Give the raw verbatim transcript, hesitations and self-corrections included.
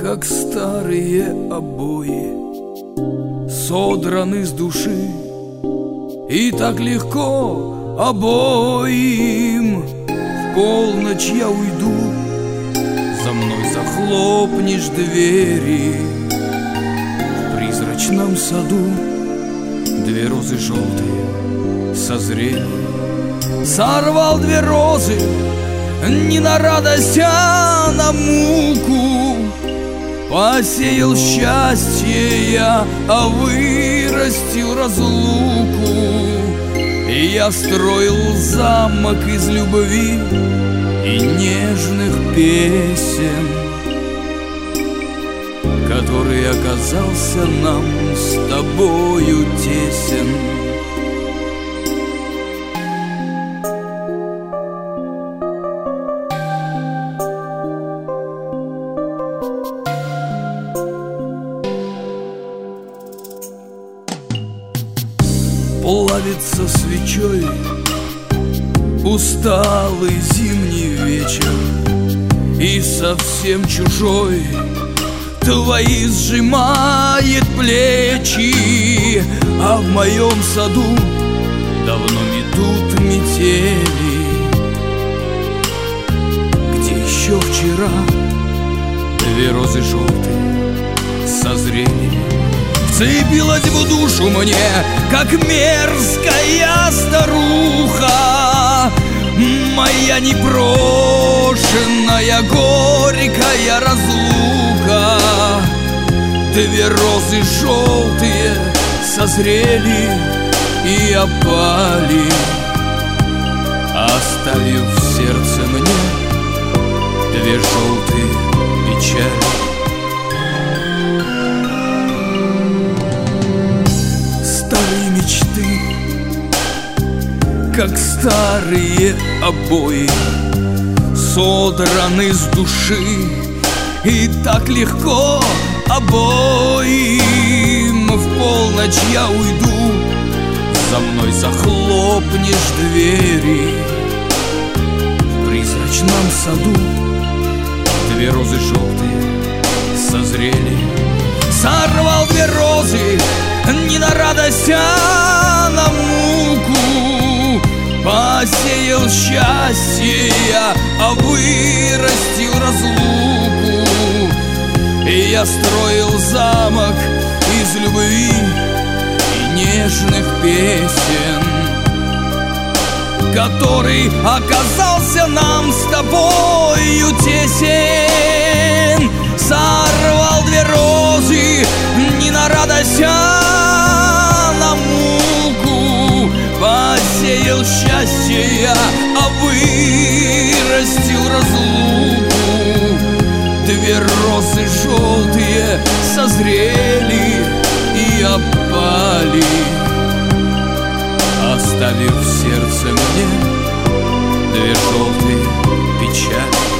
как старые обои, содраны с души, и так легко обоим. В полночь я уйду, за мной захлопнешь двери. В призрачном саду две розы желтые созрели. Сорвал две розы не на радость, а на муку. Посеял счастье я, а вырастил разлуку. И я строил замок из любви и нежных песен, который оказался нам с тобою тесен. Плавится свечой усталый зимний вечер, и совсем чужой твои сжимает плечи. А в моем саду давно метут метели, где еще вчера две розы желтые созрели. Вцепилась в душу мне, как мерзкая старуха, моя непрошенная горькая разлука. Две розы желтые созрели и опали, оставив в сердце мне две желтые печали. Как старые обои, содраны с души, и так легко обоим. В полночь я уйду, за мной захлопнешь двери. В призрачном саду две розы желтые созрели. Сорвал две розы не на радость, а на муку. Посеял счастье я, а вырастил разлуку. И я строил замок из любви и нежных песен, который оказался нам с тобою тесен. Сорвал две розы не на радость, а на муку. Посеял счастье я, а вырастил разлуку. Две розы желтые созрели и опали, оставив в сердце мне две желтые печали.